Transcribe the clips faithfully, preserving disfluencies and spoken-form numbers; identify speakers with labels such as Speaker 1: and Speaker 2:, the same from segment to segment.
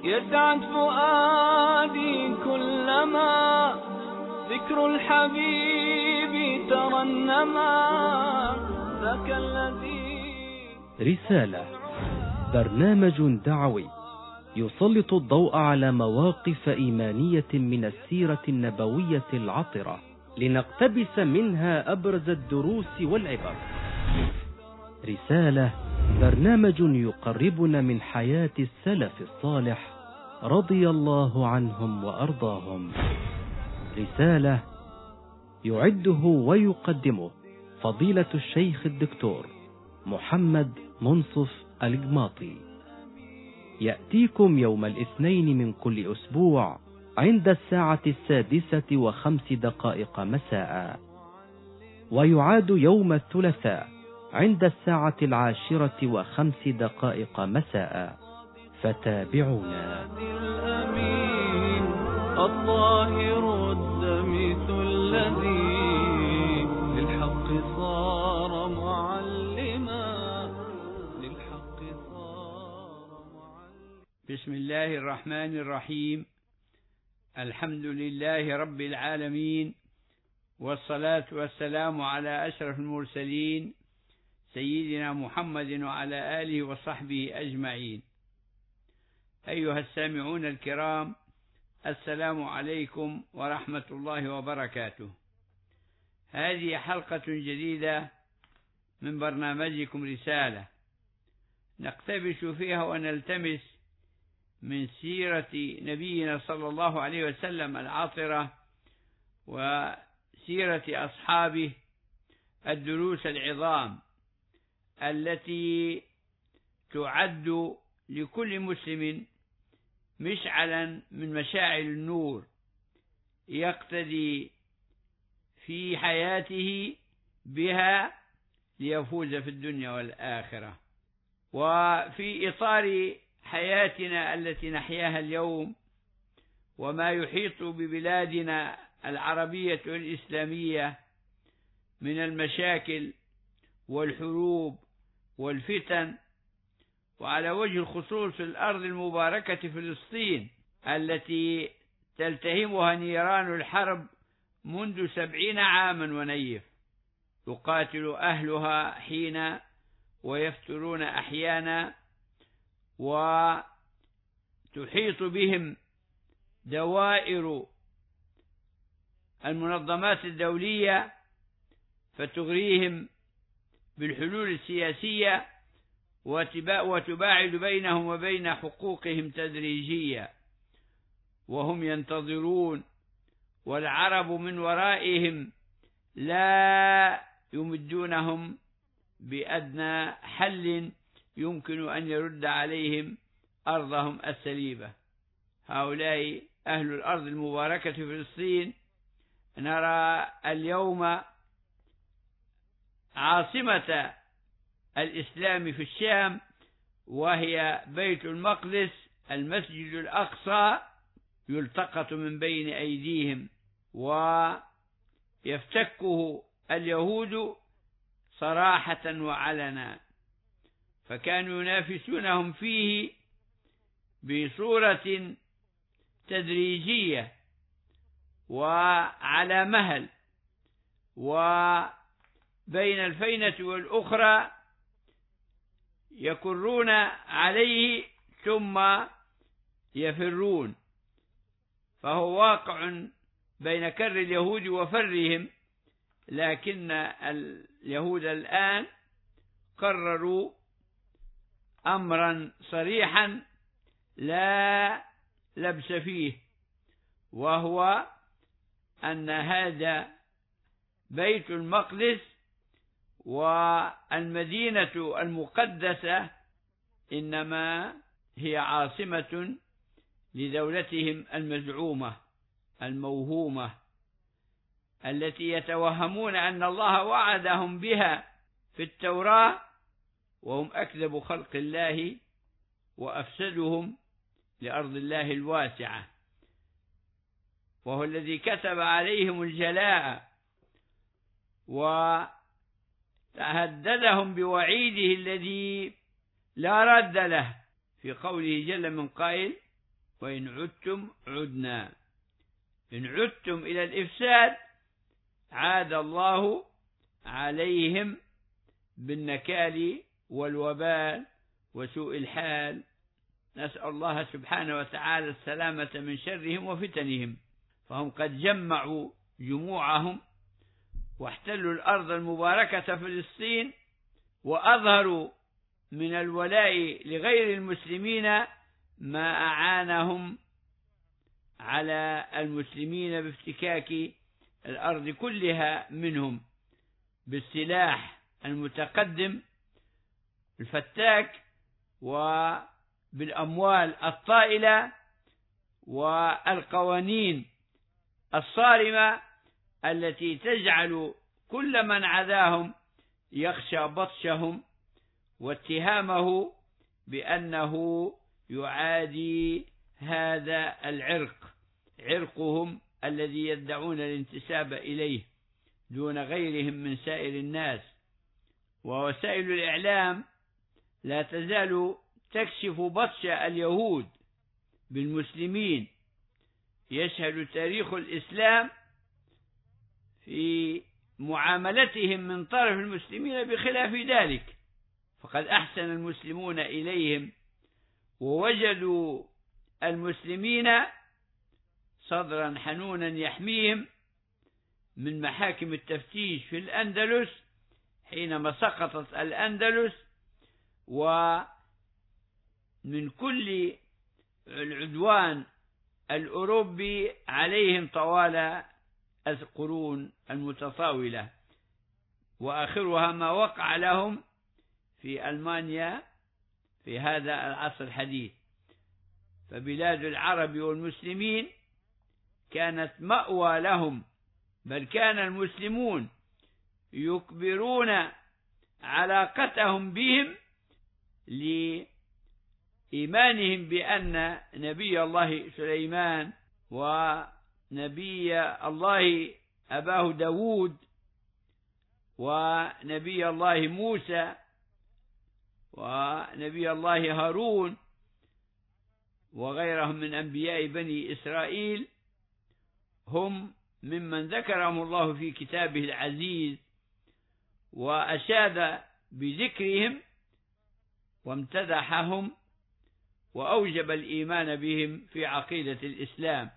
Speaker 1: يسعد فؤادي كلما ذكر الحبيب ترنما ذاك الذي.
Speaker 2: رسالة، برنامج دعوي يسلط الضوء على مواقف إيمانية من السيرة النبوية العطرة لنقتبس منها أبرز الدروس والعبر. رسالة، برنامج يقربنا من حياة السلف الصالح رضي الله عنهم وأرضاهم. رسالة يعده ويقدمه فضيلة الشيخ الدكتور محمد منصف الجماطي. يأتيكم يوم الاثنين من كل أسبوع عند الساعة السادسة وخمس دقائق مساء، ويعاد يوم الثلاثاء عند الساعة العاشرة وخمس دقائق مساء، فتابعونا.
Speaker 1: الطاهر الدمث الذي للحق صار معلما للحق صار معلما.
Speaker 3: بسم الله الرحمن الرحيم. الحمد لله رب العالمين، والصلاة والسلام على أشرف المرسلين سيدنا محمد وعلى آله وصحبه أجمعين. أيها السامعون الكرام، السلام عليكم ورحمة الله وبركاته. هذه حلقة جديدة من برنامجكم رسالة، نقتبس فيها ونلتمس من سيرة نبينا صلى الله عليه وسلم العاطرة وسيرة أصحابه الدروس العظام التي تعد لكل مسلم مشعلا من مشاعل النور يقتدي في حياته بها ليفوز في الدنيا والآخرة. وفي إطار حياتنا التي نحياها اليوم وما يحيط ببلادنا العربية والإسلامية من المشاكل والحروب والفتن، وعلى وجه الخصوص الأرض المباركة فلسطين التي تلتهمها نيران الحرب منذ سبعين عاما ونيف، يقاتل أهلها حين ويفترون أحيانا، وتحيط بهم دوائر المنظمات الدولية فتغريهم بالحلول السياسية وتباعد بينهم وبين حقوقهم تدريجيا، وهم ينتظرون والعرب من ورائهم لا يمدونهم بأدنى حل يمكن أن يرد عليهم أرضهم السليبة. هؤلاء أهل الأرض المباركة في فلسطين. نرى اليوم عاصمة الإسلام في الشام وهي بيت المقدس، المسجد الأقصى يلتقط من بين أيديهم ويفتكه اليهود صراحة وعلنا، فكانوا ينافسونهم فيه بصورة تدريجية وعلى مهل، وبين الفينة والأخرى يكرون عليه ثم يفرون، فهو واقع بين كر اليهود وفرهم. لكن اليهود الآن قرروا أمرا صريحا لا لبس فيه، وهو أن هذا بيت المقدس والمدينة المقدسة إنما هي عاصمة لدولتهم المزعومة الموهومة التي يتوهمون أن الله وعدهم بها في التوراة، وهم أكذب خلق الله وأفسدهم لأرض الله الواسعة، وهو الذي كتب عليهم الجلاء وتهددهم بوعيده الذي لا رد له في قوله جل من قائل وإن عدتم عدنا. إن عدتم إلى الإفساد عاد الله عليهم بالنكال والوبال وسوء الحال. نسأل الله سبحانه وتعالى السلامة من شرهم وفتنهم. فهم قد جمعوا جموعهم واحتلوا الأرض المباركة فلسطين، وأظهروا من الولاء لغير المسلمين ما أعانهم على المسلمين بافتكاك الأرض كلها منهم بالسلاح المتقدم الفتاك وبالأموال الطائلة والقوانين الصارمة التي تجعل كل من عداهم يخشى بطشهم واتهامه بأنه يعادي هذا العرق، عرقهم الذي يدعون الانتساب إليه دون غيرهم من سائر الناس. ووسائل الإعلام لا تزال تكشف بطش اليهود بالمسلمين. يشهد تاريخ الإسلام في معاملتهم من طرف المسلمين بخلاف ذلك، فقد أحسن المسلمون إليهم ووجدوا المسلمين صدرا حنونا يحميهم من محاكم التفتيش في الأندلس حينما سقطت الأندلس، ومن كل العدوان الأوروبي عليهم طوال القرون المتطاولة، وآخرها ما وقع لهم في ألمانيا في هذا العصر الحديث. فبلاد العرب والمسلمين كانت مأوى لهم، بل كان المسلمون يكبرون علاقتهم بهم لإيمانهم بأن نبي الله سليمان ونبي الله أباه داود ونبي الله موسى ونبي الله هارون وغيرهم من أنبياء بني إسرائيل هم ممن ذكرهم الله في كتابه العزيز وأشاد بذكرهم وامتدحهم وأوجب الإيمان بهم في عقيدة الإسلام.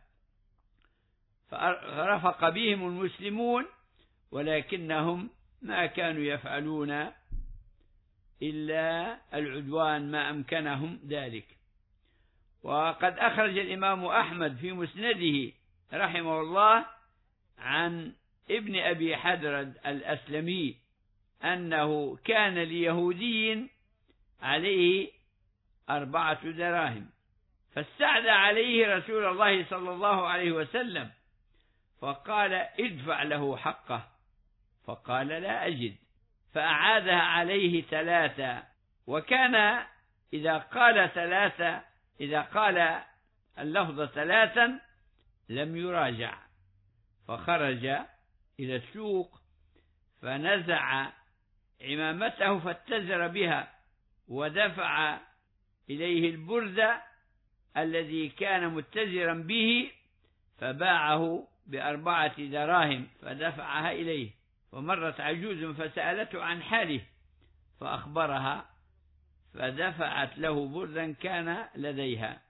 Speaker 3: فرفق بهم المسلمون، ولكنهم ما كانوا يفعلون إلا العدوان ما أمكنهم ذلك. وقد أخرج الإمام أحمد في مسنده رحمه الله عن ابن أبي حدرد الأسلمي أنه كان ليهودي عليه أربعة دراهم، فاستعدى عليه رسول الله صلى الله عليه وسلم فقال ادفع له حقه، فقال لا أجد، فأعادها عليه ثلاثة. وكان إذا قال ثلاثة إذا قال اللفظ ثلاثا لم يراجع، فخرج إلى السوق فنزع عمامته فاتزر بها ودفع إليه البرد الذي كان متزرا به فباعه بأربعة دراهم فدفعها إليه. فمرت عجوز فسألته عن حاله فأخبرها فدفعت له بردا كان لديها.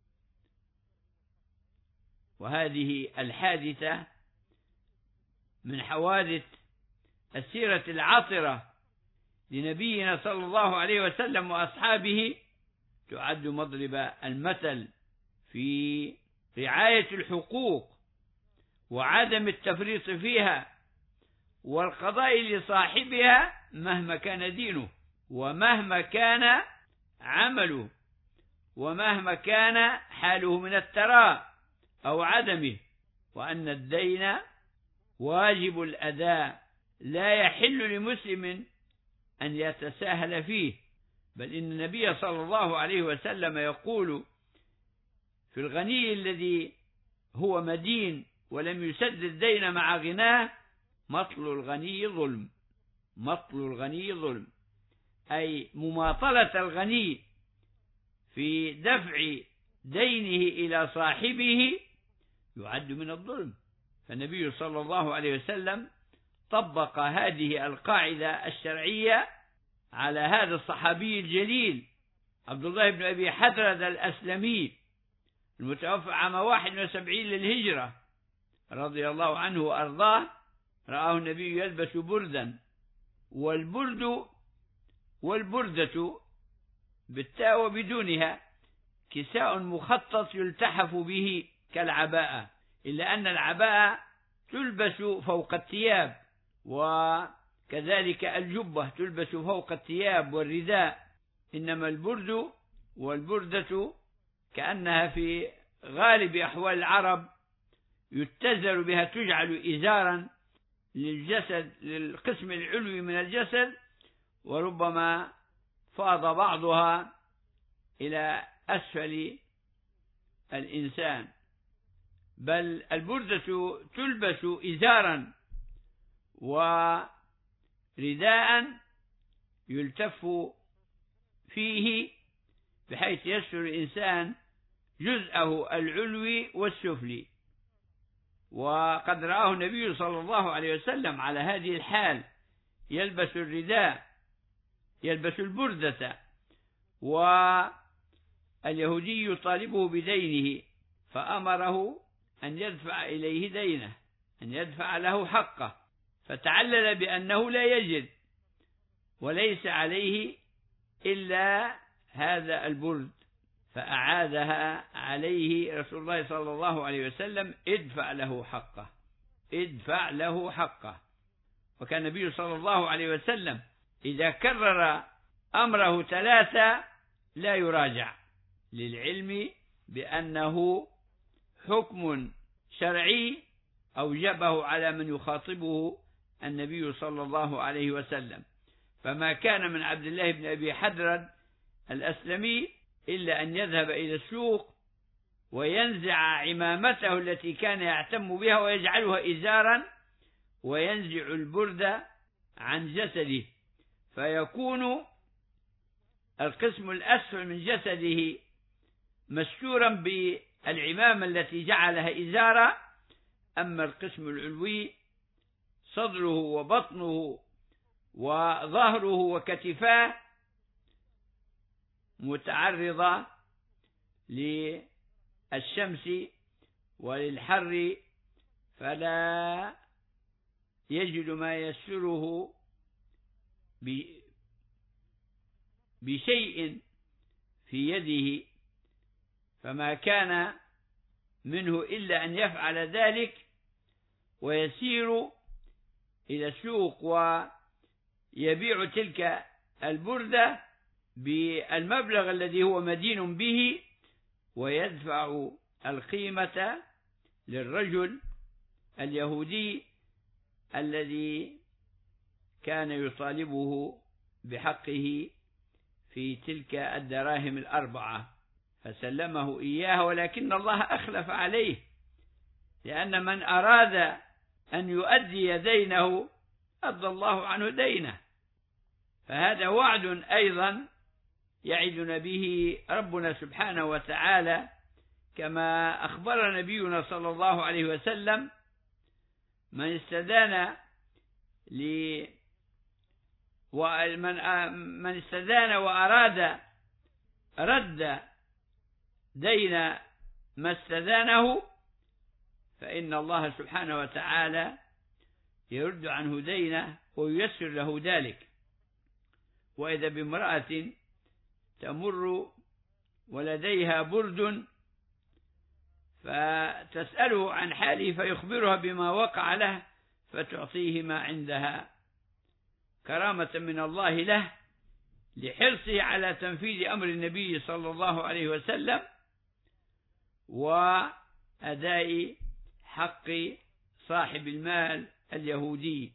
Speaker 3: وهذه الحادثة من حوادث السيرة العطرة لنبينا صلى الله عليه وسلم وأصحابه، تعد مضرب المثل في رعاية الحقوق وعدم التفريط فيها والقضاء لصاحبها مهما كان دينه ومهما كان عمله ومهما كان حاله من التراء أو عدمه، وأن الدين واجب الأداء لا يحل لمسلم أن يتساهل فيه، بل إن النبي صلى الله عليه وسلم يقول في الغني الذي هو مدين ولم يسدد الدين مع غناه مطل الغني ظلم. مطل الغني ظلم أي مماطلة الغني في دفع دينه إلى صاحبه يعد من الظلم. فالنبي صلى الله عليه وسلم طبق هذه القاعدة الشرعية على هذا الصحابي الجليل عبد الله بن أبي حدرد الأسلمي المتوفى عام واحد وسبعين للهجرة رضي الله عنه وأرضاه. رآه النبي يلبس بردا، والبرد والبردة بالتاء وبدونها كساء مخطط يلتحف به كالعباءة، إلا أن العباءة تلبس فوق الثياب، وكذلك الجبة تلبس فوق الثياب والرداء، إنما البرد والبردة كأنها في غالب أحوال العرب يتزر بها، تجعل إزارا للجسد، للقسم العلوي من الجسد، وربما فاض بعضها إلى أسفل الإنسان. بل البردة تلبس إزارا ورداء يلتف فيه بحيث يستر الإنسان جزءه العلوي والسفلي. وقد رآه النبي صلى الله عليه وسلم على هذه الحال، يلبس الرداء، يلبس البردة، واليهودي يطالبه بدينه فأمره أن يدفع إليه دينه، أن يدفع له حقه، فتعلل بأنه لا يجد وليس عليه إلا هذا البرد، فأعادها عليه رسول الله صلى الله عليه وسلم: ادفع له حقه، ادفع له حقه. وكان النبي صلى الله عليه وسلم إذا كرر أمره ثلاثة لا يراجع، للعلم بأنه حكم شرعي أوجبه على من يخاطبه النبي صلى الله عليه وسلم. فما كان من عبد الله بن أبي حدرد الأسلمي إلا أن يذهب إلى السوق وينزع عمامته التي كان يعتم بها ويجعلها إزارا، وينزع البرد عن جسده، فيكون القسم الأسفل من جسده مستورا بالعمامة التي جعلها إزارا، أما القسم العلوي صدره وبطنه وظهره وكتفاه متعرضة للشمس وللحر، فلا يجد ما يسره بشيء في يده، فما كان منه إلا أن يفعل ذلك ويسير إلى السوق ويبيع تلك البردة بالمبلغ الذي هو مدين به، ويدفع القيمة للرجل اليهودي الذي كان يطالبه بحقه في تلك الدراهم الأربعة، فسلمه إياها، ولكن الله أخلف عليه، لأن من أراد أن يؤدي دينه أدى الله عنه دينه. فهذا وعد أيضا يعدنا به ربنا سبحانه وتعالى، كما أخبر نبينا صلى الله عليه وسلم: من استدان ل ومن من استدان وأراد رد دين ما استدانه فإن الله سبحانه وتعالى يرد عنه دينه وييسر له ذلك. وإذا بامرأة تمر ولديها برد فتسأله عن حاله فيخبرها بما وقع له فتعطيه ما عندها كرامة من الله له، لحرصه على تنفيذ أمر النبي صلى الله عليه وسلم وأداء حق صاحب المال اليهودي.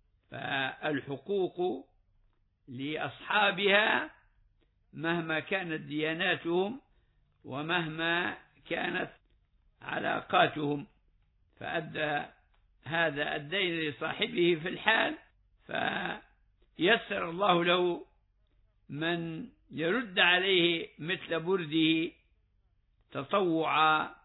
Speaker 3: فالحقوق لأصحابها مهما كانت دياناتهم ومهما كانت علاقاتهم. فأدى هذا الدين لصاحبه في الحال، فيسر الله له من يرد عليه مثل برده تطوعا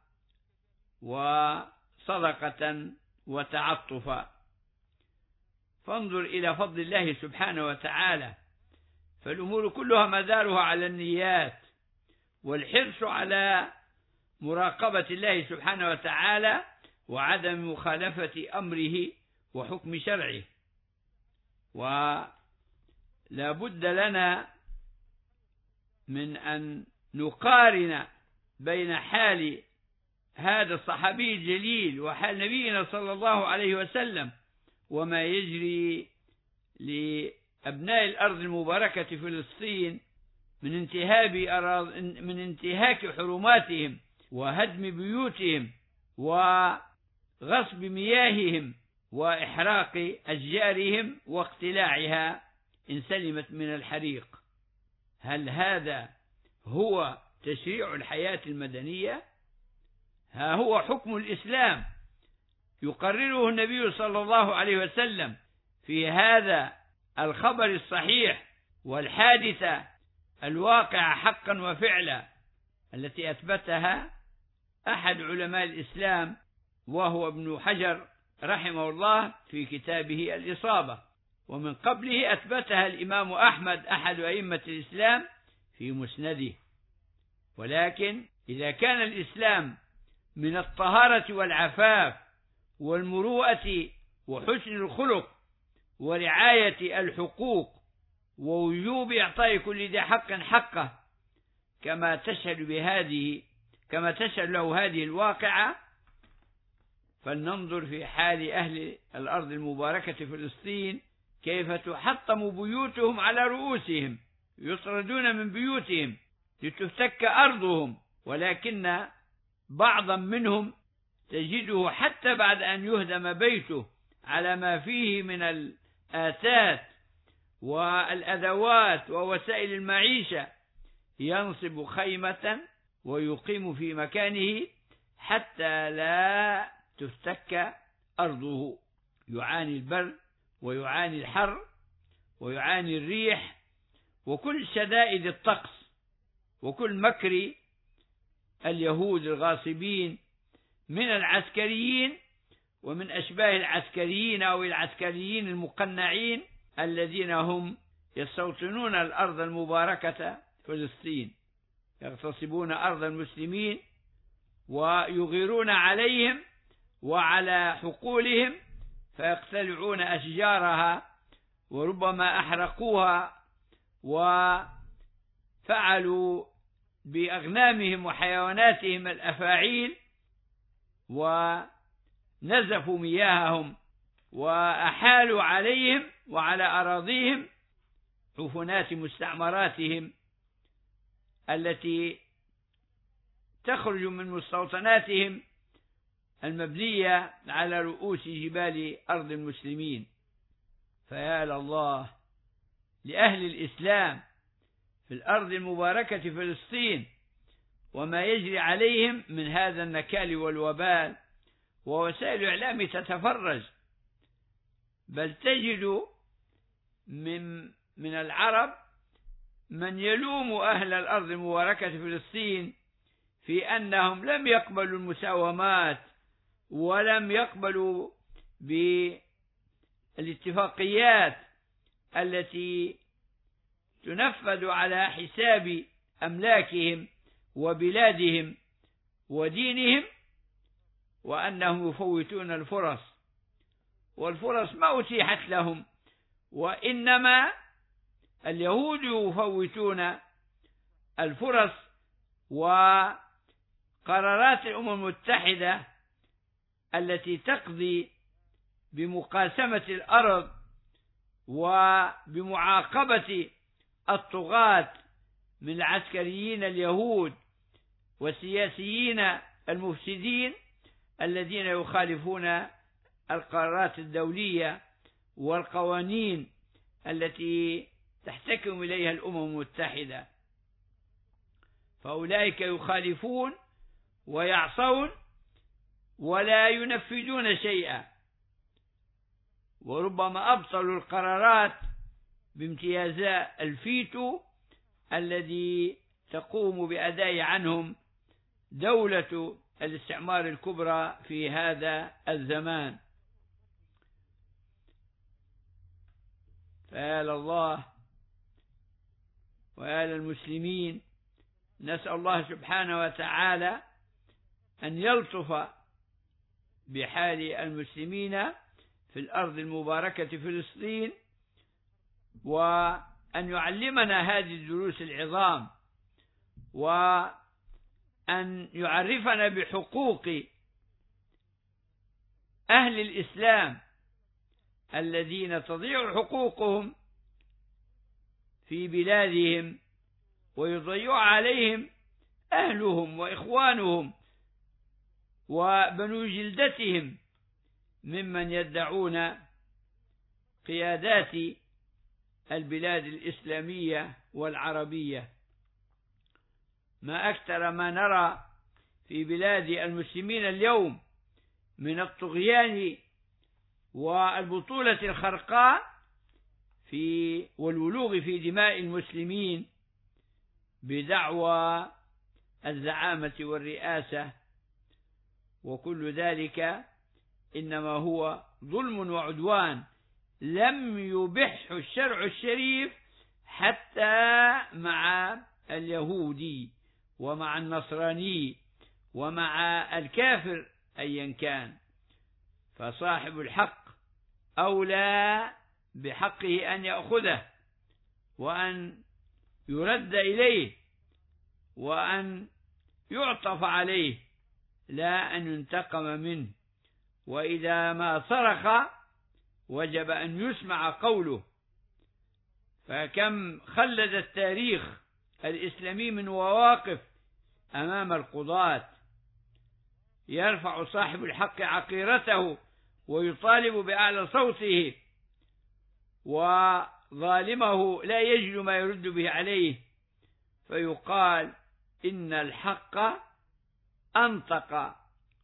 Speaker 3: وصدقة وتعطفا. فانظر إلى فضل الله سبحانه وتعالى، فالأمور كلها مدارها على النيات والحرص على مراقبة الله سبحانه وتعالى وعدم مخالفة أمره وحكم شرعه. ولا بد لنا من أن نقارن بين حال هذا الصحابي الجليل وحال نبينا صلى الله عليه وسلم وما يجري لأبناء الأرض المباركة في فلسطين من انتهاب أراض من انتهاك حرماتهم وهدم بيوتهم وغصب مياههم وإحراق أشجارهم واقتلاعها إن سلمت من الحريق. هل هذا هو تشريع الحياة المدنية؟ ها هو حكم الإسلام يقرره النبي صلى الله عليه وسلم في هذا الخبر الصحيح والحادثة الواقعة حقا وفعلا التي أثبتها أحد علماء الإسلام وهو ابن حجر رحمه الله في كتابه الإصابة، ومن قبله أثبتها الإمام أحمد أحد أئمة الإسلام في مسنده. ولكن إذا كان الإسلام من الطهارة والعفاف والمروءة وحسن الخلق ورعاية الحقوق ووجوب إعطاء كل ذي حق حقه كما تشهد بهذه كما تشهد له هذه الواقعة، فلننظر في حال أهل الأرض المباركة في فلسطين كيف تحطم بيوتهم على رؤوسهم، يطردون من بيوتهم لتفتك أرضهم، ولكن بعضا منهم تجده حتى بعد أن يهدم بيته على ما فيه من الآتات والأدوات ووسائل المعيشة ينصب خيمة ويقيم في مكانه حتى لا تفتك أرضه. يعاني البرد ويعاني الحر ويعاني الريح وكل شدائد الطقس وكل مكر اليهود الغاصبين من العسكريين ومن أشباه العسكريين أو العسكريين المقنعين الذين هم يستوطنون الأرض المباركة فلسطين، يغتصبون أرض المسلمين ويغيرون عليهم وعلى حقولهم فيقتلعون أشجارها وربما أحرقوها وفعلوا بأغنامهم وحيواناتهم الأفاعيل ونزفوا مياههم وأحالوا عليهم وعلى أراضيهم عفنات مستعمراتهم التي تخرج من مستوطناتهم المبنية على رؤوس جبال أرض المسلمين. فيا لله لأهل الإسلام في الأرض المباركة فلسطين وما يجري عليهم من هذا النكال والوبال، ووسائل الإعلام تتفرج، بل تجد من من العرب من يلوم أهل الأرض المباركة فلسطين في أنهم لم يقبلوا المساومات ولم يقبلوا بالاتفاقيات التي تنفذ على حساب أملاكهم وبلادهم ودينهم، وأنهم يفوتون الفرص، والفرص ما أتيحت لهم، وإنما اليهود يفوتون الفرص وقرارات الأمم المتحدة التي تقضي بمقاسمة الأرض وبمعاقبة الطغاة من العسكريين اليهود والسياسيين المفسدين الذين يخالفون القرارات الدولية والقوانين التي تحتكم إليها الأمم المتحدة. فأولئك يخالفون ويعصون ولا ينفذون شيئا، وربما أبطلوا القرارات بامتياز الفيتو الذي تقوم بأداء عنهم دولة الاستعمار الكبرى في هذا الزمان. فيا الله ويا للمسلمين، نسأل الله سبحانه وتعالى أن يلطف بحال المسلمين في الأرض المباركة فلسطين، وأن يعلمنا هذه الدروس العظام، وأن يعرفنا بحقوق أهل الإسلام الذين تضيع حقوقهم في بلادهم ويضيع عليهم أهلهم وإخوانهم وبنو جلدتهم ممن يدعون قيادات البلاد الإسلامية والعربية. ما أكثر ما نرى في بلاد المسلمين اليوم من الطغيان والبطولة الخرقاء في والولوغ في دماء المسلمين بدعوى الزعامة والرئاسة، وكل ذلك إنما هو ظلم وعدوان لم يبحه الشرع الشريف حتى مع اليهودي ومع النصراني ومع الكافر أيا كان. فصاحب الحق أولى بحقه أن يأخذه وأن يرد إليه وأن يعطف عليه، لا أن ينتقم منه. وإذا ما صرخ وجب أن يسمع قوله. فكم خلد التاريخ الإسلامي من مواقف أمام القضاة يرفع صاحب الحق عقيرته ويطالب بأعلى صوته، وظالمه لا يجد ما يرد به عليه، فيقال إن الحق أنطق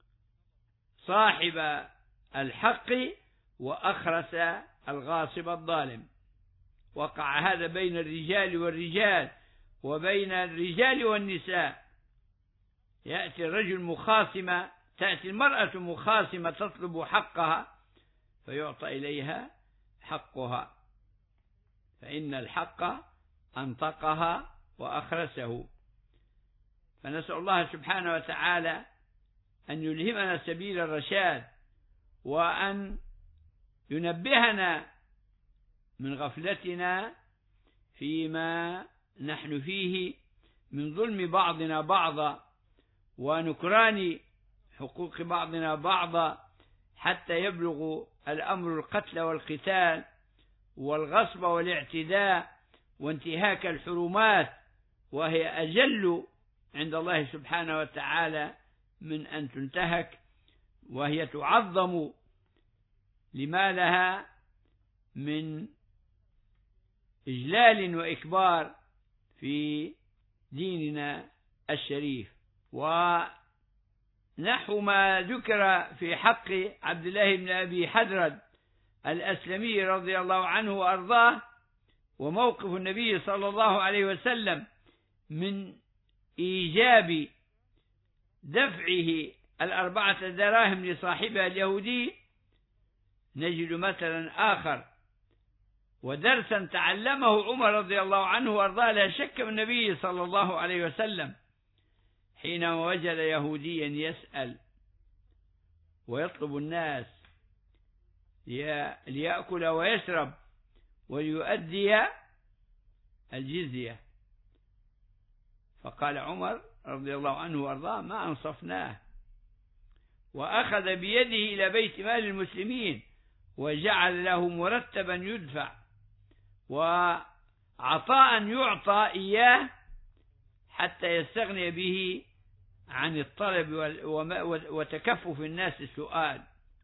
Speaker 3: صاحب الحق وأخرس الغاصب الظالم. وقع هذا بين الرجال والرجال وبين الرجال والنساء. يأتي الرجل مخاصمة، تأتي المرأة مخاصمة تطلب حقها فيعطى إليها حقها، فإن الحق أنطقها وأخرسه. فنسأل الله سبحانه وتعالى أن يلهمنا سبيل الرشاد، وأن ينبهنا من غفلتنا فيما نحن فيه من ظلم بعضنا بعضا ونكران حقوق بعضنا بعضا، حتى يبلغ الأمر القتل والقتال والغصب والاعتداء وانتهاك الحرمات، وهي أجل عند الله سبحانه وتعالى من أن تنتهك، وهي تعظم لما لها من إجلال وإكبار في ديننا الشريف. ونحو ما ذكر في حق عبد الله بن أبي حدرد الأسلمي رضي الله عنه وأرضاه، وموقف النبي صلى الله عليه وسلم من إيجاب دفعه الأربعة دراهم لصاحبها اليهودي، نجد مثلا آخر ودرسا تعلمه عمر رضي الله عنه وارضاه لا شك من النبي صلى الله عليه وسلم حينما وجد يهوديا يسأل ويطلب الناس ليأكل ويشرب وليؤدي الجزية، فقال عمر رضي الله عنه وارضاه ما أنصفناه، وأخذ بيده إلى بيت مال المسلمين وجعل له مرتبا يدفع وعطاء يعطى إياه حتى يستغني به عن الطلب وتكفف الناس السؤال.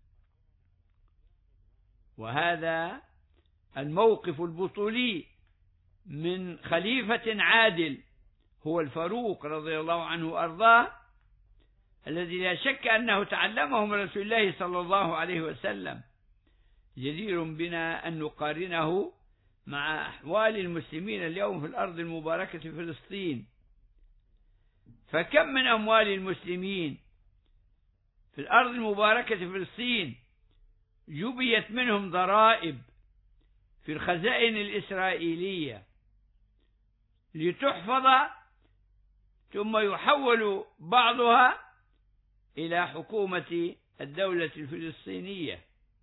Speaker 3: وهذا الموقف البطولي من خليفة عادل هو الفاروق رضي الله عنه وأرضاه، الذي لا شك أنه تعلمه من رسول الله صلى الله عليه وسلم. جدير بنا أن نقارنه مع أحوال المسلمين اليوم في الأرض المباركة في فلسطين. فكم من أموال المسلمين في الأرض المباركة في فلسطين جبيت منهم ضرائب في الخزائن الإسرائيلية لتحفظ، ثم يحول بعضها إلى حكومة الدولة الفلسطينية.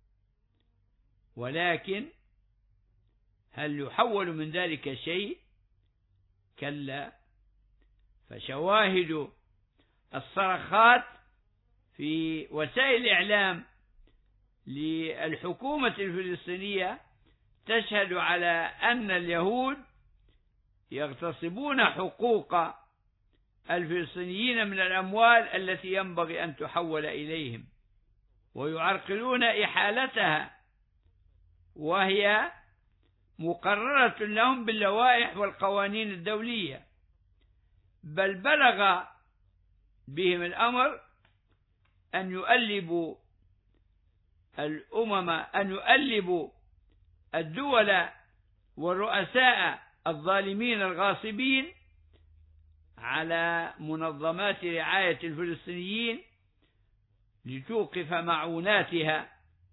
Speaker 3: ولكن هل يحول من ذلك شيء؟ كلا. فشواهد الصرخات في وسائل الإعلام للحكومة الفلسطينية تشهد على أن اليهود يغتصبون حقوق الفلسطينيين من الأموال التي ينبغي أن تحول إليهم، ويعرقلون إحالتها، وهي مقررة لهم باللوائح والقوانين الدولية. بل بلغ بهم الأمر أن يؤلبوا الأمم أن يؤلبوا الدول والرؤساء الظالمين الغاصبين على منظمات رعاية الفلسطينيين لتوقف معوناتها،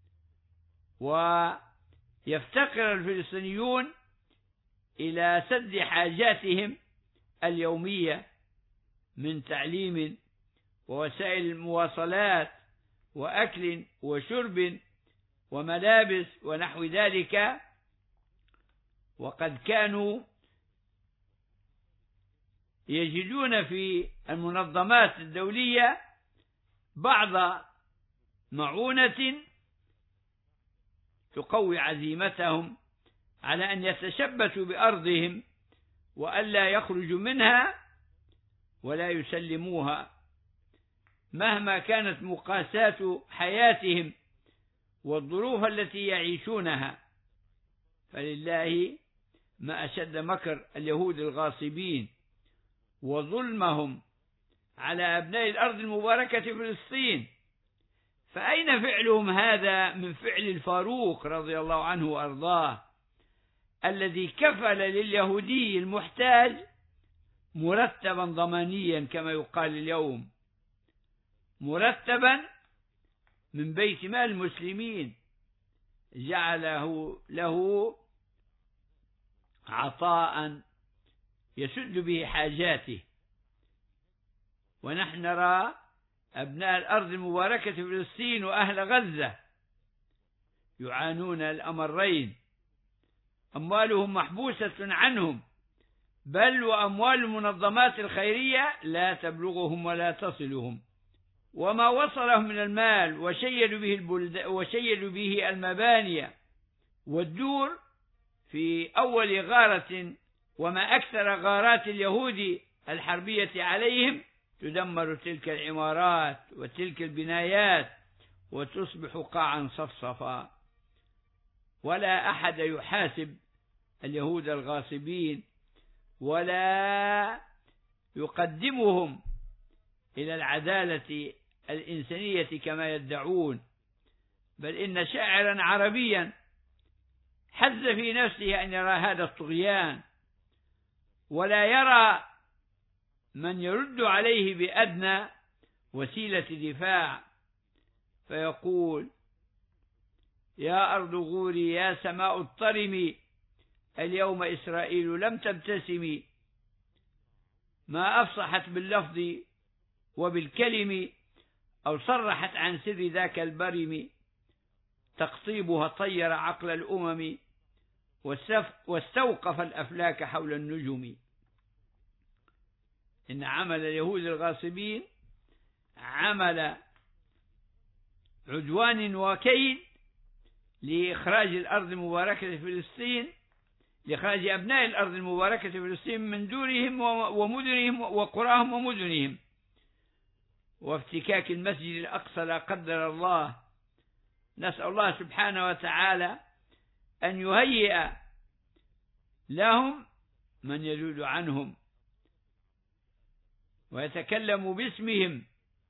Speaker 3: ويفتقر الفلسطينيون إلى سد حاجاتهم اليومية من تعليم ووسائل المواصلات وأكل وشرب وملابس ونحو ذلك. وقد كانوا يجدون في المنظمات الدولية بعض معونة تقوي عزيمتهم على أن يتشبثوا بأرضهم وألا يخرجوا منها ولا يسلموها مهما كانت مقاسات حياتهم والظروف التي يعيشونها. فلله ما أشد مكر اليهود الغاصبين وظلمهم على أبناء الأرض المباركة في فلسطين. فأين فعلهم هذا من فعل الفاروق رضي الله عنه وأرضاه، الذي كفل لليهودي المحتاج مرتبا ضمانيا كما يقال اليوم، مرتبا من بيت مال المسلمين جعله له عطاء يسد به حاجاته. ونحن نرى أبناء الأرض المباركة في فلسطين وأهل غزة يعانون الأمرين، أموالهم محبوسة عنهم، بل وأموال المنظمات الخيرية لا تبلغهم ولا تصلهم، وما وصلهم من المال وشيدوا به البلد وشيدوا به المباني والدور في أول غارة، وما أكثر غارات اليهود الحربية عليهم، تدمر تلك العمارات وتلك البنايات وتصبح قاعا صفصفا. ولا أحد يحاسب اليهود الغاصبين ولا يقدمهم إلى العدالة الإنسانية كما يدعون، بل إن شاعرا عربيا حز في نفسه أن يرى هذا الطغيان ولا يرى من يرد عليه بأدنى وسيلة دفاع، فيقول: يا أرض غوري يا سماء اضطرمي، اليوم إسرائيل لم تبتسمي، ما أفصحت باللفظ وبالكلم، أو صرحت عن سر ذاك البرم، تقطيبها طير عقل الأمم، واستوقف الأفلاك حول النجم. إن عمل اليهود الغاصبين عمل عدوان وكيد لإخراج الأرض المباركة في فلسطين، لإخراج أبناء الأرض المباركة في فلسطين من دورهم ومدنهم وقراهم ومدنهم، وافتكاك المسجد الأقصى لا قدر الله. نسأل الله سبحانه وتعالى أن يهيئ لهم من يذود عنهم ويتكلم باسمهم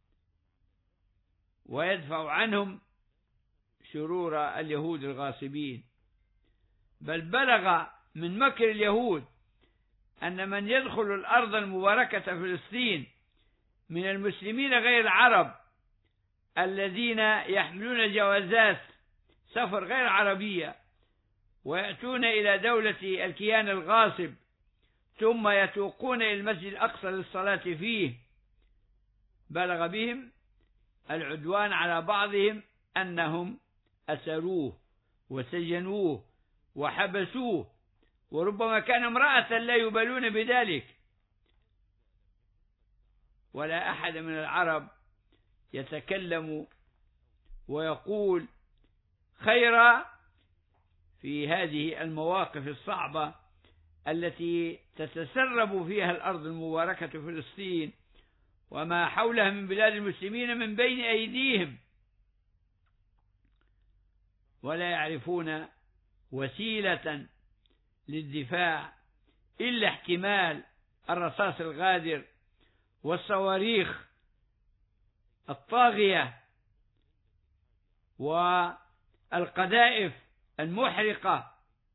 Speaker 3: ويدفع عنهم شرور اليهود الغاصبين. بل بلغ من مكر اليهود أن من يدخل الأرض المباركة فلسطين من المسلمين غير العرب الذين يحملون جوازات سفر غير عربية ويأتون إلى دولة الكيان الغاصب ثم يتوقون إلى المسجد الأقصى للصلاة فيه، بلغ بهم العدوان على بعضهم أنهم أسروه وسجنوه وحبسوه، وربما كان امرأة لا يبالون بذلك. ولا أحد من العرب يتكلم ويقول خيرا في هذه المواقف الصعبة التي تتسرب فيها الأرض المباركة فلسطين وما حولها من بلاد المسلمين من بين أيديهم، ولا يعرفون وسيلة للدفاع إلا احتمال الرصاص الغادر والصواريخ الطاغية والقذائف المحرقة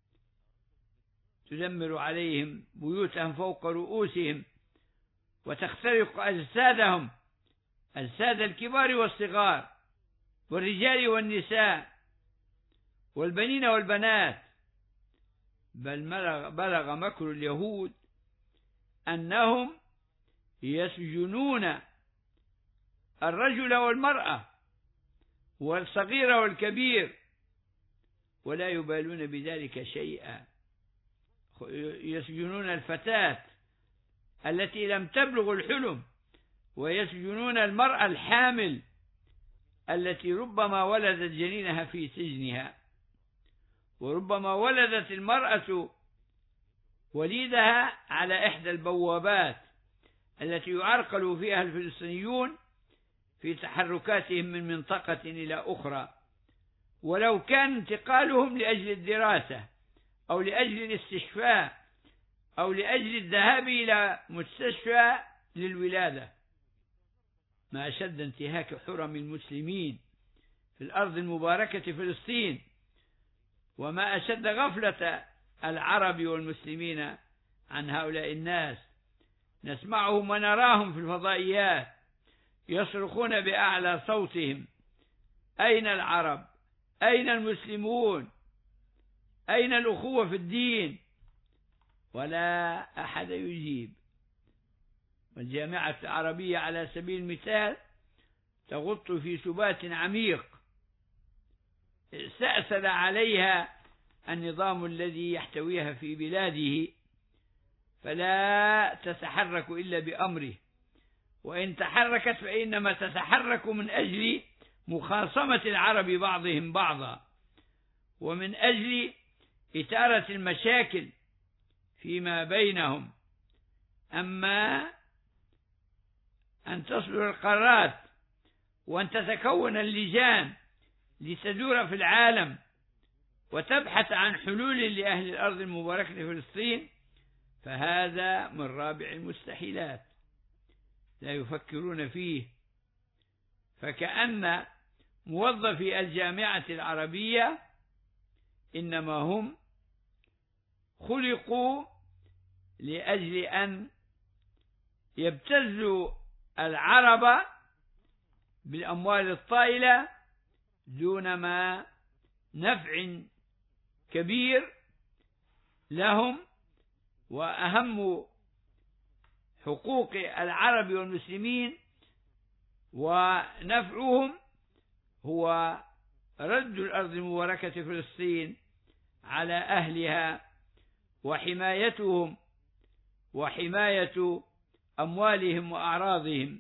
Speaker 3: تدمر عليهم بيوتهم فوق رؤوسهم وتخترق أجسادهم، أجساد الكبار والصغار والرجال والنساء والبنين والبنات. بل بلغ مكر اليهود أنهم يسجنون الرجل والمرأة والصغير والكبير ولا يبالون بذلك شيئا، يسجنون الفتاة التي لم تبلغ الحلم، ويسجنون المرأة الحامل التي ربما ولدت جنينها في سجنها، وربما ولدت المرأة وليدها على إحدى البوابات التي يعرقل فيها الفلسطينيون في تحركاتهم من منطقة إلى أخرى، ولو كان انتقالهم لأجل الدراسة أو لأجل الاستشفاء أو لأجل الذهاب إلى مستشفى للولادة. ما أشد انتهاك حرم المسلمين في الأرض المباركة فلسطين، وما أشد غفلة العرب والمسلمين عن هؤلاء الناس. نسمعهم ونراهم في الفضائيات يصرخون بأعلى صوتهم: أين العرب؟ أين المسلمون؟ أين الأخوة في الدين؟ ولا أحد يجيب. والجامعة العربية على سبيل المثال تغط في سبات عميق استأثر عليها النظام الذي يحتويها في بلاده، فلا تتحرك إلا بأمره، وإن تحركت فإنما تتحرك من أجل مخاصمة العرب بعضهم بعضا، ومن أجل إثارة المشاكل فيما بينهم. أما أن تصدر القرارات وأن تتكون اللجان لتدور في العالم وتبحث عن حلول لأهل الأرض المباركة فلسطين، فهذا من رابع المستحيلات، لا يفكرون فيه. فكأن موظفي الجامعة العربية إنما هم خلقوا لأجل أن يبتزوا العرب بالأموال الطائلة دون ما نفع كبير لهم، وأهم حقوق العرب والمسلمين ونفعهم هو رد الأرض المباركة فلسطين على أهلها وحمايتهم وحماية أموالهم وأعراضهم.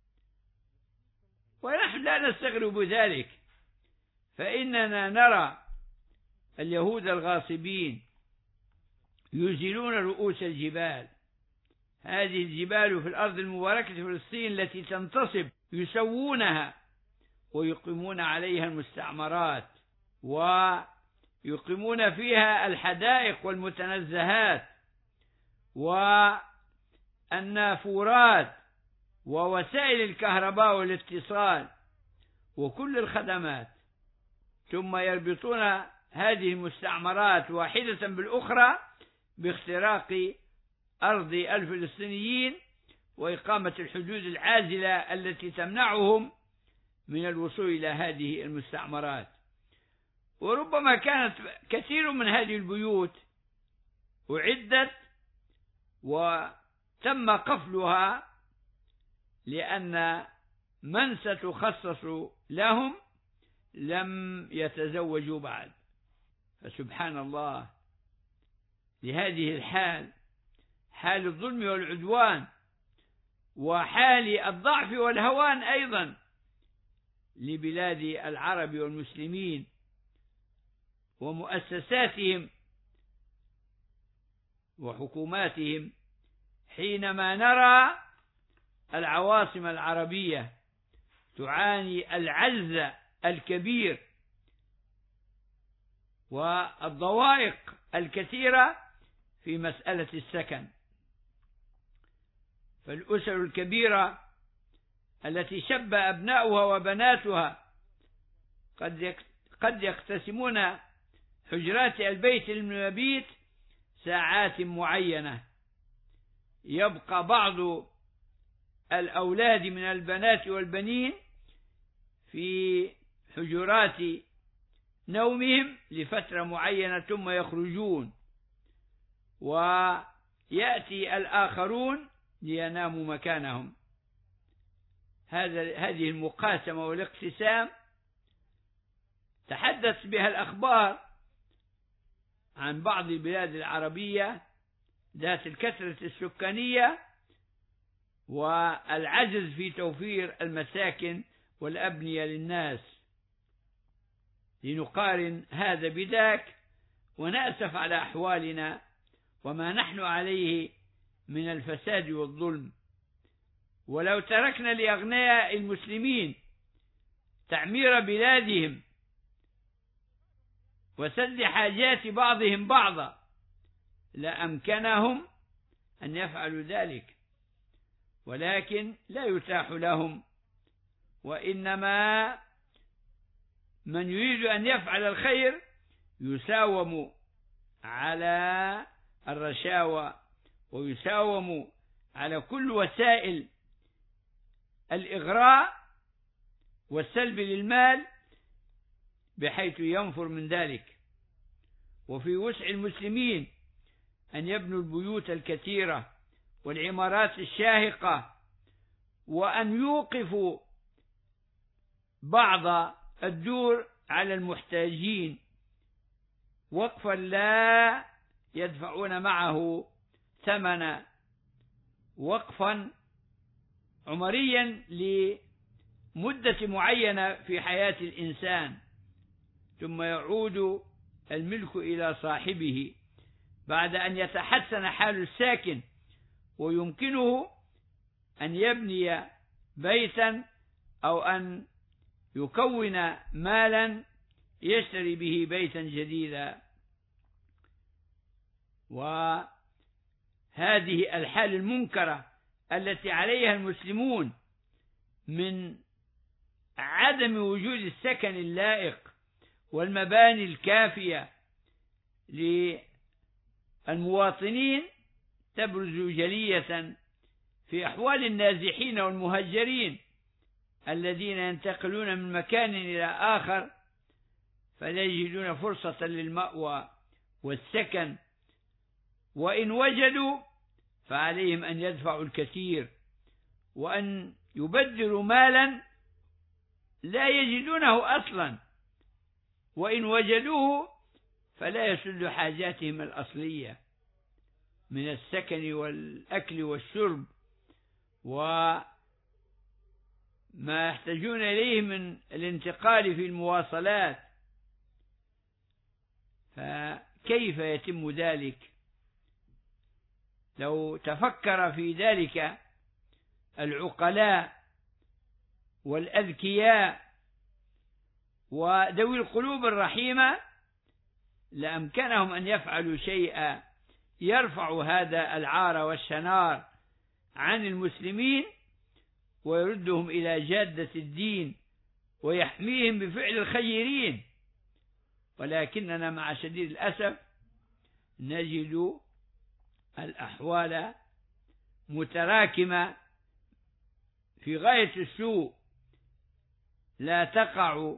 Speaker 3: ونحن لا نستغرب ذلك، فإننا نرى اليهود الغاصبين يزيلون رؤوس الجبال، هذه الجبال في الأرض المباركة فلسطين التي تنتصب يسوونها ويقيمون عليها المستعمرات ويقيمون فيها الحدائق والمتنزهات والنافورات ووسائل الكهرباء والاتصال وكل الخدمات، ثم يربطون هذه المستعمرات واحدة بالأخرى باختراق أرض الفلسطينيين وإقامة الحدود العازلة التي تمنعهم من الوصول إلى هذه المستعمرات. وربما كانت كثير من هذه البيوت أعدت وتم قفلها لأن من ستخصص لهم لم يتزوجوا بعد. فسبحان الله، لهذه الحال، حال الظلم والعدوان وحال الضعف والهوان أيضا لبلاد العرب والمسلمين ومؤسساتهم وحكوماتهم، حينما نرى العواصم العربية تعاني العجز الكبير والضوائق الكثيرة في مسألة السكن. فالأسر الكبيرة التي شب أبناؤها وبناتها قد قد يقتسمون حجرات البيت المبيت ساعات معينة، يبقى بعض الأولاد من البنات والبنين في حجرات نومهم لفترة معينة ثم يخرجون، ويأتي الآخرون ليناموا مكانهم. هذا هذه المقاسمة والاقتسام تحدث بها الأخبار عن بعض البلاد العربية ذات الكثرة السكانية والعجز في توفير المساكن والأبنية للناس. لنقارن هذا بذاك ونأسف على أحوالنا وما نحن عليه من الفساد والظلم. ولو تركنا لأغنياء المسلمين تعمير بلادهم وسد حاجات بعضهم بعضا لأمكنهم أن يفعلوا ذلك، ولكن لا يتاح لهم، وإنما من يريد أن يفعل الخير يساوم على الرشاوى ويساوم على كل وسائل الإغراء والسلب للمال بحيث ينفر من ذلك. وفي وسع المسلمين أن يبنوا البيوت الكثيرة والعمارات الشاهقة، وأن يوقفوا بعض الدور على المحتاجين وقفا لا يدفعون معه ثمنا، وقفا عمريا لمدة معينة في حياة الإنسان، ثم يعود الملك إلى صاحبه بعد أن يتحسن حال الساكن ويمكنه أن يبني بيتا أو أن يكون مالا يشتري به بيتا جديدا. وهذه الحال المنكرة التي عليها المسلمون من عدم وجود السكن اللائق والمباني الكافية للمواطنين تبرز جلية في أحوال النازحين والمهجرين الذين ينتقلون من مكان إلى آخر فلا يجدون فرصة للمأوى والسكن، وإن وجدوا فعليهم أن يدفعوا الكثير وأن يبذلوا مالا لا يجدونه أصلا، وإن وجدوه فلا يسد حاجاتهم الأصلية من السكن والأكل والشرب وما يحتاجون إليه من الانتقال في المواصلات. فكيف يتم ذلك؟ لو تفكر في ذلك العقلاء والأذكياء وذوي القلوب الرحيمة لأمكنهم أن يفعلوا شيئا يرفع هذا العار والشنار عن المسلمين ويردهم إلى جادة الدين ويحميهم بفعل الخيرين. ولكننا مع شديد الأسف نجد الأحوال متراكمة في غاية السوء، لا تقع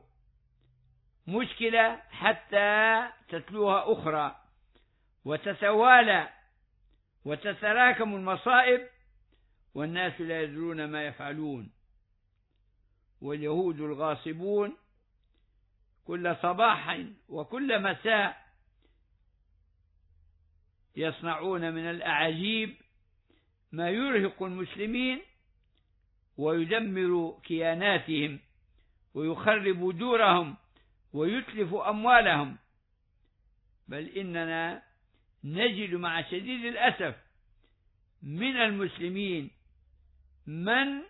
Speaker 3: مشكلة حتى تتلوها أخرى وتتوالى وتتراكم المصائب والناس لا يدرون ما يفعلون. واليهود الغاصبون كل صباح وكل مساء يصنعون من الأعاجيب ما يرهق المسلمين ويدمر كياناتهم ويخرب دورهم ويتلف أموالهم. بل إننا نجد مع شديد الأسف من المسلمين من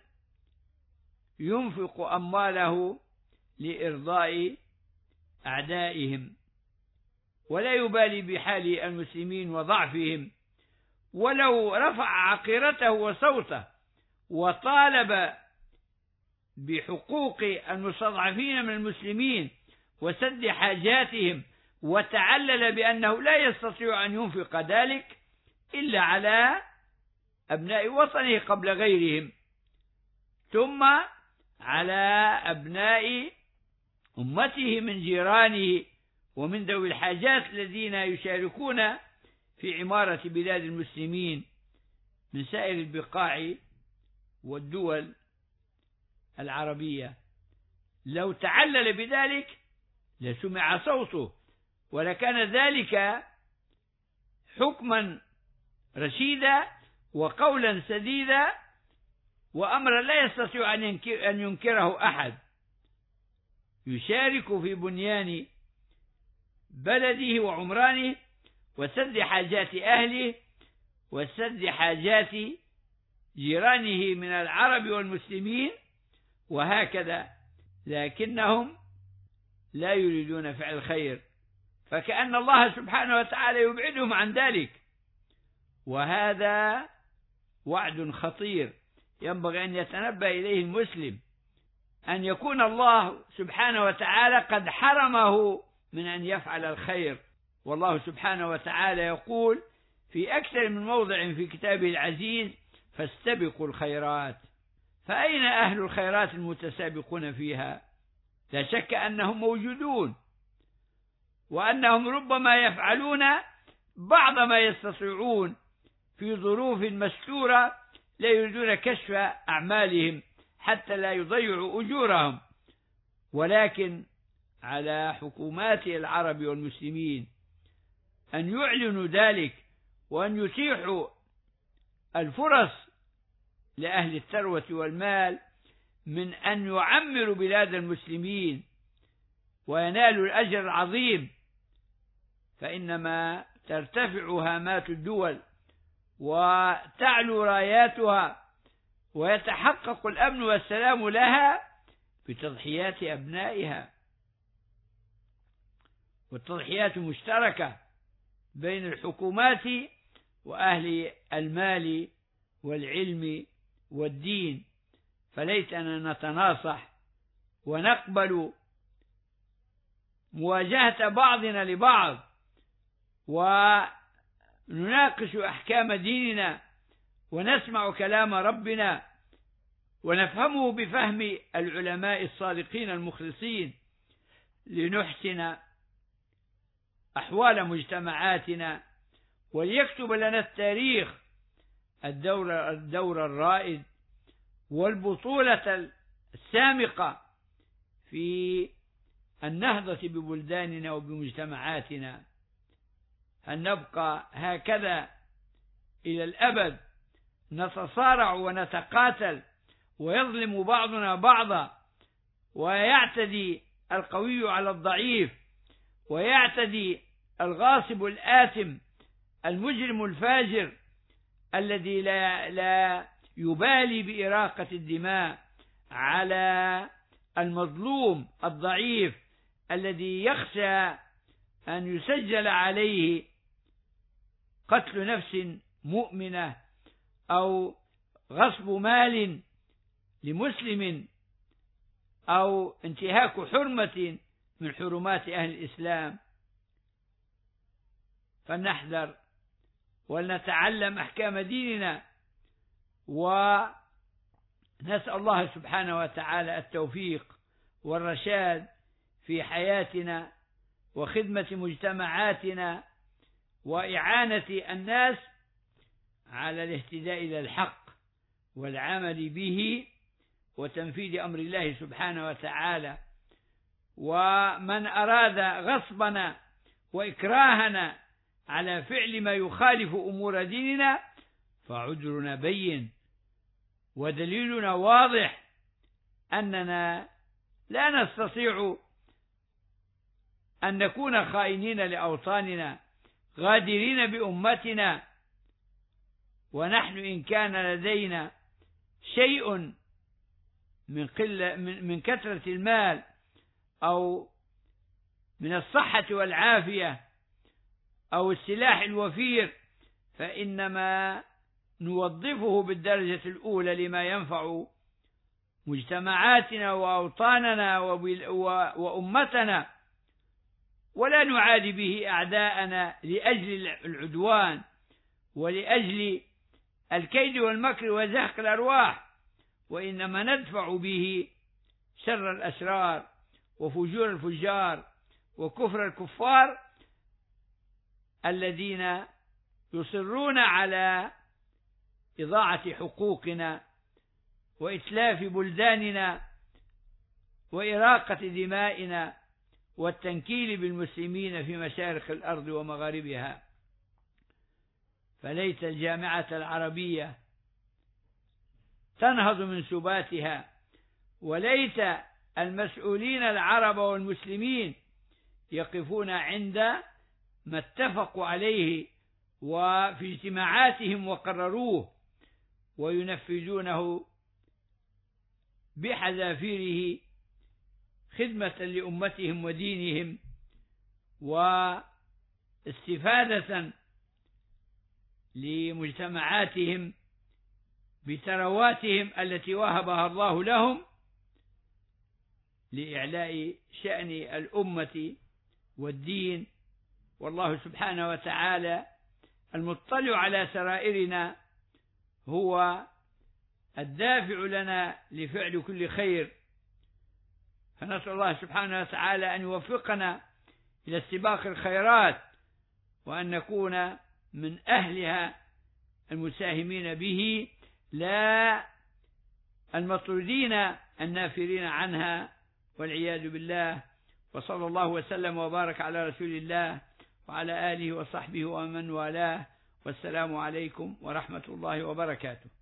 Speaker 3: ينفق أمواله لإرضاء أعدائهم ولا يبالي بحال المسلمين وضعفهم، ولو رفع عقيرته وصوته وطالب بحقوق المستضعفين من المسلمين وسد حاجاتهم وتعلل بأنه لا يستطيع أن ينفق ذلك إلا على أبناء وطنه قبل غيرهم، ثم على أبناء أمته من جيرانه ومن ذوي الحاجات الذين يشاركون في عمارة بلاد المسلمين من سائر البقاع والدول العربية. لو تعلل بذلك لسمع صوته ولكان ذلك حكما رشيدا وقولا سديدا وأمرا لا يستطيع أن ينكره أحد. يشارك في بنيان بلده وعمرانه وسد حاجات أهله وسد حاجات جيرانه من العرب والمسلمين وهكذا، لكنهم لا يريدون فعل الخير، فكأن الله سبحانه وتعالى يبعدهم عن ذلك. وهذا وعد خطير ينبغي أن يتنبه إليه المسلم، أن يكون الله سبحانه وتعالى قد حرمه من أن يفعل الخير. والله سبحانه وتعالى يقول في أكثر من موضع في كتابه العزيز: فاستبقوا الخيرات. فأين أهل الخيرات المتسابقون فيها؟ لا شك أنهم موجودون، وأنهم ربما يفعلون بعض ما يستطيعون في ظروف مستورة لا يريدون كشف أعمالهم حتى لا يضيعوا أجورهم، ولكن على حكومات العرب والمسلمين أن يعلنوا ذلك وأن يتيحوا الفرص لأهل الثروة والمال من أن يعمروا بلاد المسلمين وينالوا الأجر العظيم، فإنما ترتفع هامات الدول وتعلو راياتها ويتحقق الأمن والسلام لها بتضحيات أبنائها، والتضحيات مشتركة بين الحكومات وأهل المال والعلم والدين. فليتنا نتناصح ونقبل مواجهة بعضنا لبعض ونناقش أحكام ديننا ونسمع كلام ربنا ونفهمه بفهم العلماء الصادقين المخلصين لنحسن أحوال مجتمعاتنا، وليكتب لنا التاريخ الدور, الدور الرائد والبطولة السامقة في النهضة ببلداننا وبمجتمعاتنا. أن نبقى هكذا إلى الأبد نتصارع ونتقاتل ويظلم بعضنا بعضا ويعتدي القوي على الضعيف ويعتدي الغاصب الآثم المجرم الفاجر الذي لا, لا يبالي بإراقة الدماء على المظلوم الضعيف الذي يخشى أن يسجل عليه قتل نفس مؤمنة أو غصب مال لمسلم أو انتهاك حرمة من حرمات أهل الإسلام. فلنحذر ولنتعلم أحكام ديننا نسأل الله سبحانه وتعالى التوفيق والرشاد في حياتنا وخدمة مجتمعاتنا وإعانة الناس على الاهتداء إلى الحق والعمل به وتنفيذ أمر الله سبحانه وتعالى. ومن أراد غصبنا وإكراهنا على فعل ما يخالف أمور ديننا فعذرنا بين ودليلنا واضح أننا لا نستطيع أن نكون خائنين لأوطاننا غادرين بأمتنا، ونحن إن كان لدينا شيء من قلة من, من كثرة المال أو من الصحة والعافية أو السلاح الوفير فإنما نوظفه بالدرجة الأولى لما ينفع مجتمعاتنا وأوطاننا وأمتنا، ولا نعادي به أعداءنا لأجل العدوان ولأجل الكيد والمكر وزهق الأرواح، وإنما ندفع به شر الأشرار وفجور الفجار وكفر الكفار الذين يصرون على إضاعة حقوقنا وإتلاف بلداننا وإراقة دمائنا والتنكيل بالمسلمين في مشارق الأرض ومغاربها. فليت الجامعة العربية تنهض من سباتها، وليت المسؤولين العرب والمسلمين يقفون عند ما اتفقوا عليه وفي اجتماعاتهم وقرروه وينفذونه بحذافيره خدمة لأمتهم ودينهم واستفادة لمجتمعاتهم بثرواتهم التي وهبها الله لهم لإعلاء شأن الأمة والدين. والله سبحانه وتعالى المطلع على سرائرنا هو الدافع لنا لفعل كل خير، فنسأل الله سبحانه وتعالى أن يوفقنا إلى استباق الخيرات وأن نكون من أهلها المساهمين به لا المطرودين النافرين عنها والعياذ بالله. وصلى الله وسلم وبارك على رسول الله وعلى آله وصحبه ومن والاه، والسلام عليكم ورحمة الله وبركاته.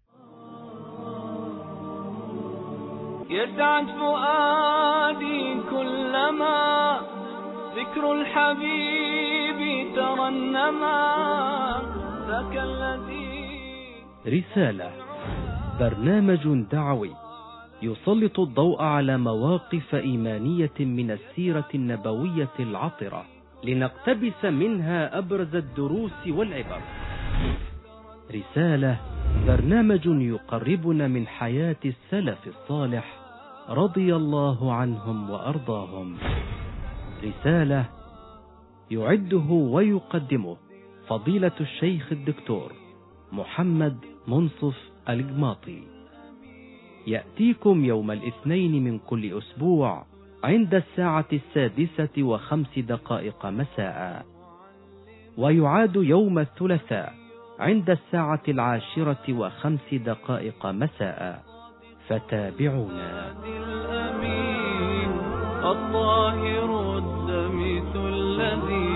Speaker 1: يسعد فؤادي كلما ذكر الحبيب ترنما ذاك الذي.
Speaker 2: رسالة، برنامج دعوي يسلط الضوء على مواقف إيمانية من السيرة النبوية العطرة لنقتبس منها أبرز الدروس والعبر. رسالة، برنامج يقربنا من حياة السلف الصالح رضي الله عنهم وأرضاهم. رسالة يعده ويقدمه فضيلة الشيخ الدكتور محمد منصف الجماطي. يأتيكم يوم الاثنين من كل أسبوع عند الساعة السادسة وخمس دقائق مساء، ويعاد يوم الثلاثاء عند الساعة العاشرة وخمس دقائق مساء، فتابعونا.
Speaker 1: الأمين الطاهر الدمث الذي